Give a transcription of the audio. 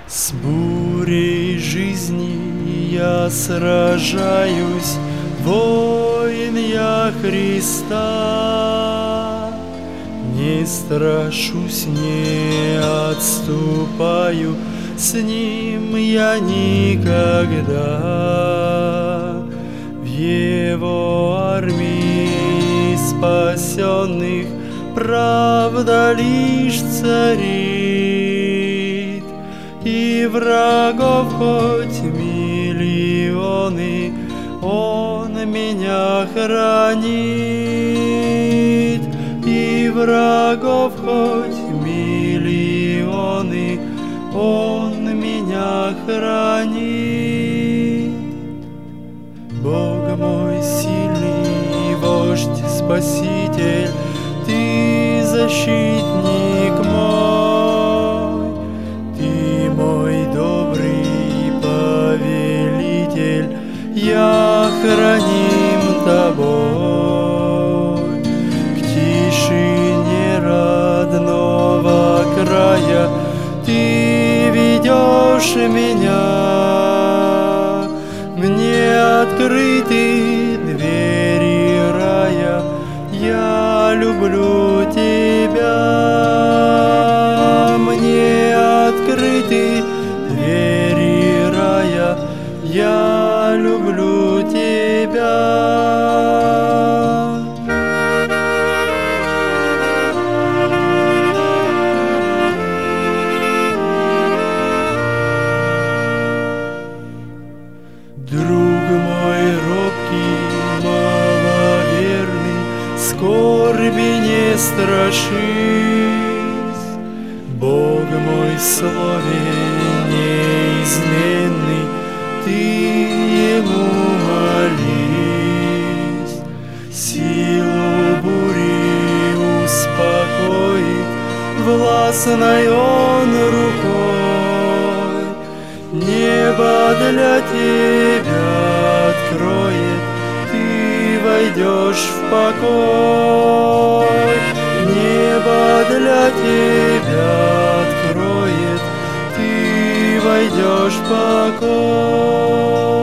С бурей жизни я сражаюсь, воин я Христа. Не страшусь, не отступаю, с Ним я никогда. В Его армии спасенных правда лишь царит, и врагов хоть миллионы, Он меня хранит. И врагов хоть миллионы, Он меня хранит. Бог мой сильный, вождь, спаситель, Ты защитник мой, Ты мой добрый повелитель, я храним Тобой. К тишине родного края Ты ведешь меня, мне открыты двери рая, я люблю Тебя. Мне открыты двери рая, я люблю Тебя. Друг мой робкий, маловерный, скорби не страшись. Бог мой слове неизменный, Ты Ему молись. Силу бури успокоит, властной Он рукой. Небо для тебя откроет, Ты войдешь в покой. Небо для тебя откроет, Ты войдешь в покой.